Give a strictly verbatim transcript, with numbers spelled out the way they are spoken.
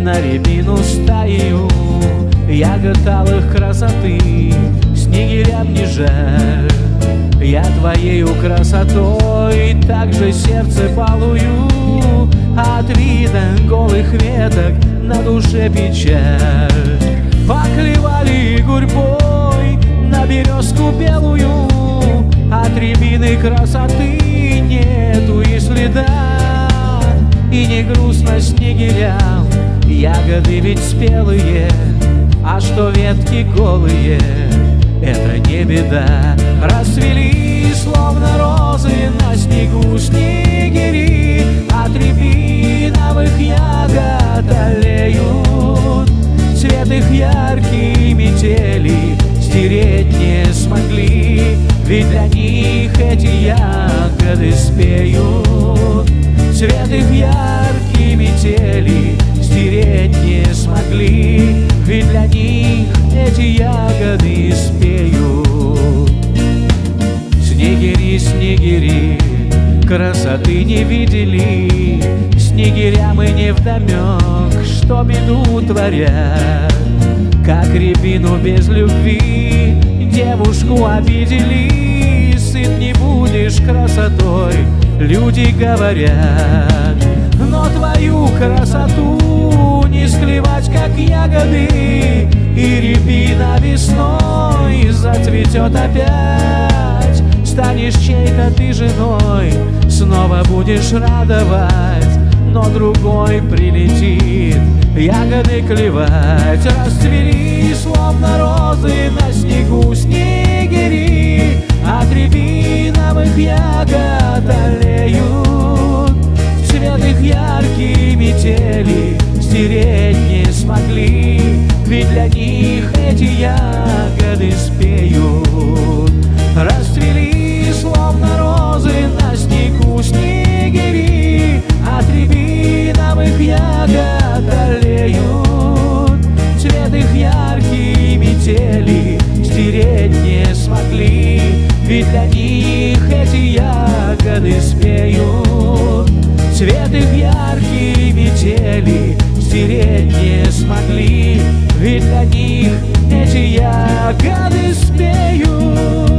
на рябину стаю ягод алых красоты. Снегирям не жаль, я твоею красотой также сердце балую. От вида голых веток на душе печаль. Поклевали гурьбой на березку белую, от рябины красоты нету и следа. И не грустно снегирям, ягоды ведь спелые, а что ветки голые, это не беда. Расцвели, словно розы на снегу снегири, от рябиновых ягод аллеют. Цвет их яркий метели стереть не смогли, ведь для них эти ягоды спеют. Цвет их яркий метели стереть не смогли, ведь для них эти ягоды спеют. Снегири, снегири, красоты не видели, снегирям и невдомек, что беду творят. Как рябину без любви девушку обидели, сыт не будешь красотой, люди говорят. Но твою красоту не склевать, как ягоды, и рябина весной зацветет опять. Станешь чьей-то ты женой, снова будешь радовать, но другой прилетит ягоды клевать. Расцвели, словно розы на снегу снегири, от рябиновых ягод аллеют. Цвет их яркий метели стереть не смогли, ведь для них эти ягоды спеют. Расцвели, словно розы на снегу снегири, от рябиновых ягод аллеют. Цвет их яркий метели стереть не смогли, ведь для них эти ягоды спеют. Цвет их яркий метели стереть не смогли, ведь для них эти ягоды спеют.